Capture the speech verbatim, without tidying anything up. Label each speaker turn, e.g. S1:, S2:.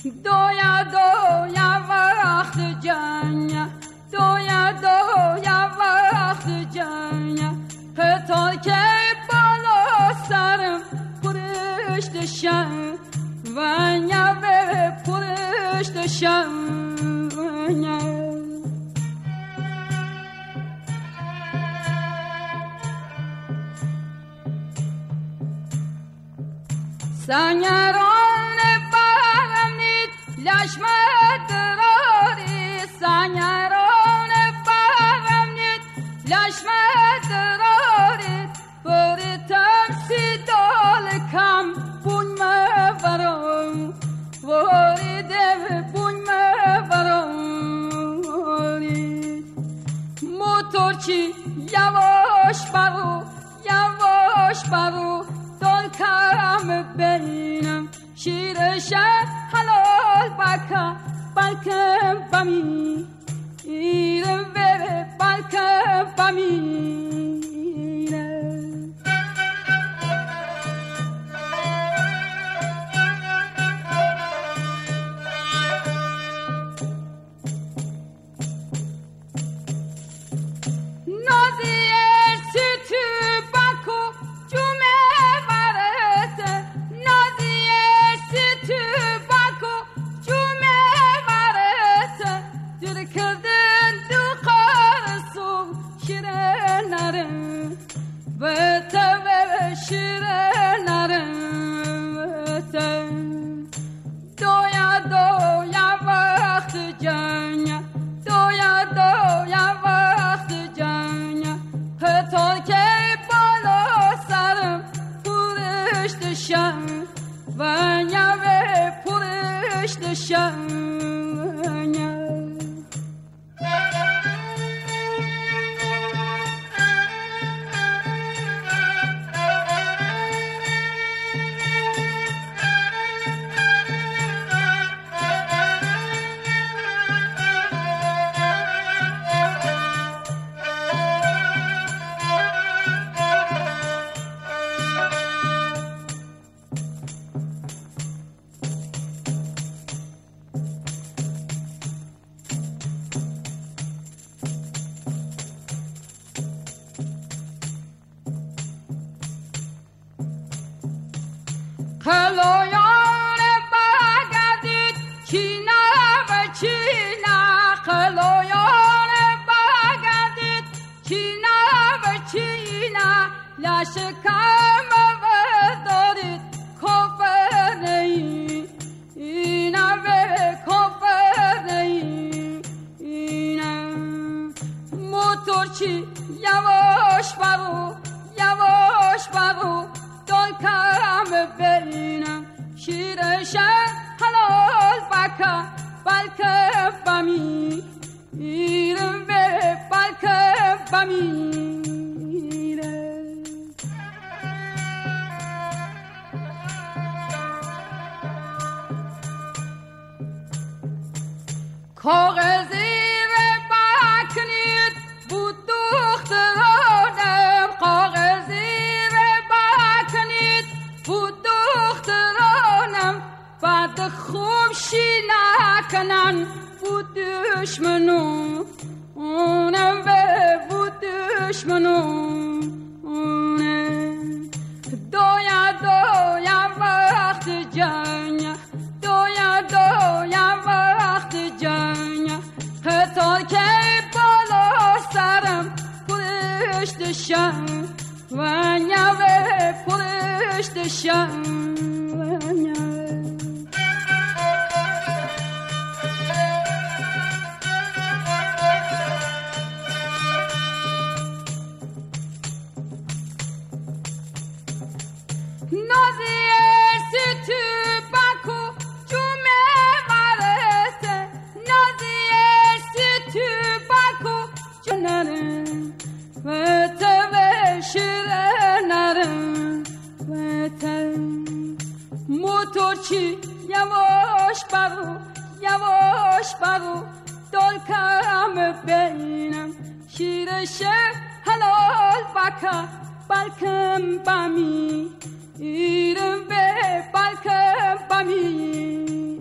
S1: دویا دویا وقت جنگ، دویا دویا وقت جنگ، پتر که بالا سرم پرشت شم و نوه پرشت شم. سنگران برم نید لشمه دراری، سنگران برم نید لشمه دراری، بریتم سی دال کم بون مورم، وریده بون مورم. موتور چی یواش برو یواش برو، دل کم بینم شیرش حلال بکن بلکه بمی ایرم بره بلکه بمی. خلویان بگردید چینا و چینا، خلویان بگردید چینا و چینا، لشکم و دارید کفر نی اینا و کفر نی اینا. موتور چی یواش برو یواش برو، دل کم بینم شیرش حلال بکن بلکه بمی ایرم به بلکه بمیره. کاغذی رو بکنید بود دخترانم، کاغذی بود دخترانم، بعد خوب شی نکنن بود دشمنون اونم به بود دشمنون. دویا دویا وقت جنگ، دویا دویا وقت جنگ، پتر که بالا سرم پرشت شم و نوه پرشت شم. نازیه سی تو بکو جمعه ورسه، نازیه سی تو بکو جنره و تو شیره نره و تو. موتور چی یواش برو یواش برو، دل کم بینم شیرش حلال بکن بلکم بمی ایرم به بلکم بمی.